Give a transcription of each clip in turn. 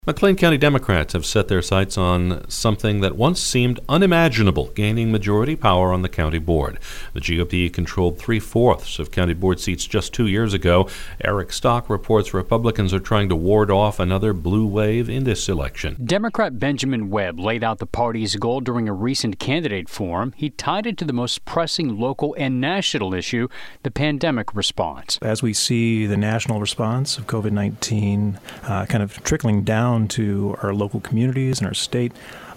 McLean County Democrats have set their sights on something that once seemed unimaginable, gaining majority power on the county board. The GOP controlled 3/4 of county board seats just 2 years ago. Eric Stock reports Republicans are trying to ward off another blue wave in this election. Democrat Benjamin Webb laid out the party's goal during a recent candidate forum. He tied it to the most pressing local and national issue, the pandemic response. As we see the national response of COVID-19 kind of trickling down to our local communities and our state,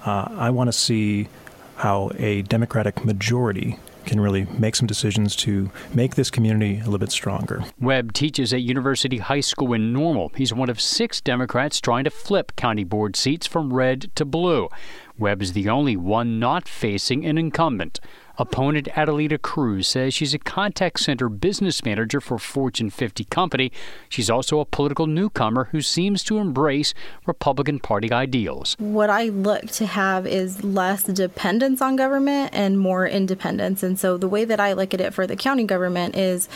I want to see how a Democratic majority can really make some decisions to make this community a little bit stronger. Webb teaches at University High School in Normal. He's one of 6 Democrats trying to flip county board seats from red to blue. Webb is the only one not facing an incumbent. Opponent Adelita Cruz says she's a contact center business manager for a Fortune 50 company. She's also a political newcomer who seems to embrace Republican Party ideals. What I look to have is less dependence on government and more independence. And so the way that I look at it for the county government is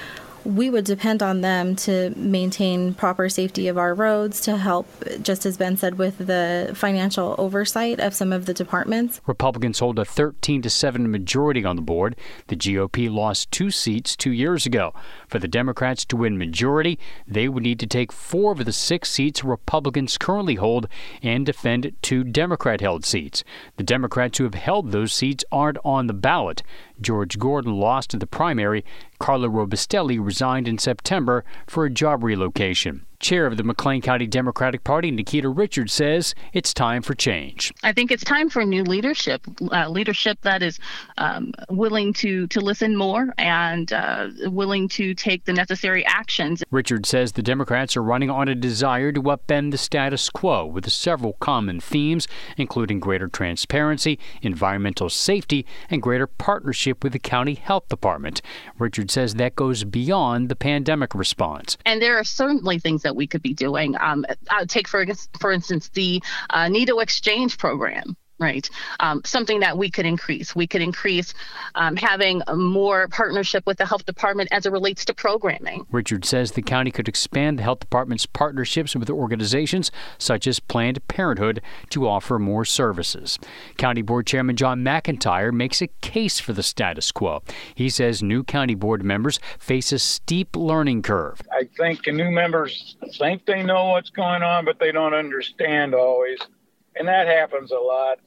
we would depend on them to maintain proper safety of our roads, to help, just as Ben said, with the financial oversight of some of the departments. Republicans hold a 13-7 majority on the board. The GOP lost 2 seats 2 years ago. For the Democrats to win majority, they would need to take 4 of the 6 seats Republicans currently hold and defend 2 Democrat-held seats. The Democrats who have held those seats aren't on the ballot. George Gordon lost in the primary. Carla Robustelli resigned in September for a job relocation. Chair of the McLean County Democratic Party, Nikita Richards, says it's time for change. I think it's time for new leadership that is willing to listen more and willing to take the necessary actions. Richards says the Democrats are running on a desire to upend the status quo with several common themes, including greater transparency, environmental safety, and greater partnership with the county health department. Richards says that goes beyond the pandemic response. And there are certainly things that we could be doing. Take, for instance, the NIDO exchange program. Right. Something that we could increase. We could increase having more partnership with the health department as it relates to programming. Richard says the county could expand the health department's partnerships with organizations such as Planned Parenthood to offer more services. County Board Chairman John McIntyre makes a case for the status quo. He says new county board members face a steep learning curve. I think new members think they know what's going on, but they don't understand always. And that happens a lot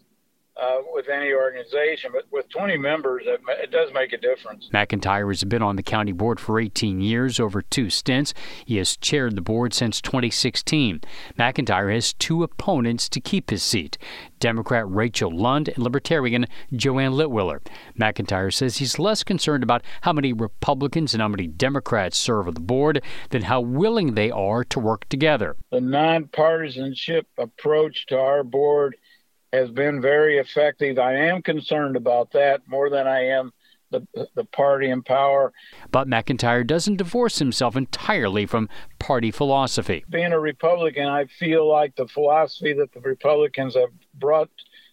with any organization, but with 20 members, it does make a difference. McIntyre has been on the county board for 18 years, over 2 stints. He has chaired the board since 2016. McIntyre has 2 opponents to keep his seat, Democrat Rachel Lund and Libertarian Joanne Litwiller. McIntyre says he's less concerned about how many Republicans and how many Democrats serve on the board than how willing they are to work together. The nonpartisanship approach to our board has been very effective. I am concerned about that more than I am the party in power. But McIntyre doesn't divorce himself entirely from party philosophy. Being a Republican, I feel like the philosophy that the Republicans have brought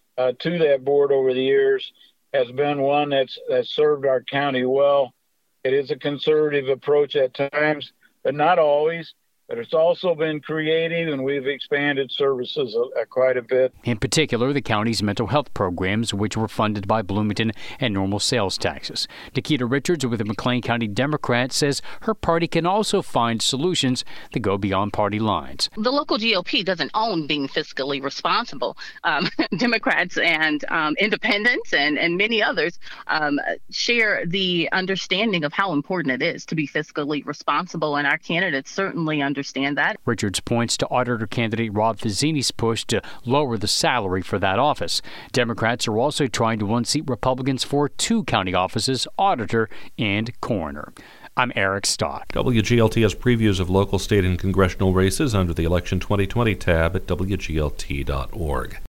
to that board over the years has been one that's served our county well. It is a conservative approach at times, but not always. But it's also been creative, and we've expanded services quite a bit. In particular, the county's mental health programs, which were funded by Bloomington and normal sales taxes. Nikita Richards with the McLean County Democrat says her party can also find solutions that go beyond party lines. The local GOP doesn't own being fiscally responsible. Democrats and independents and many others share the understanding of how important it is to be fiscally responsible, and our candidates certainly understand that. Richards points to auditor candidate Rob Fazzini's push to lower the salary for that office. Democrats are also trying to unseat Republicans for 2 county offices, auditor and coroner. I'm Eric Stock. WGLT has previews of local, state, and congressional races under the Election 2020 tab at WGLT.org.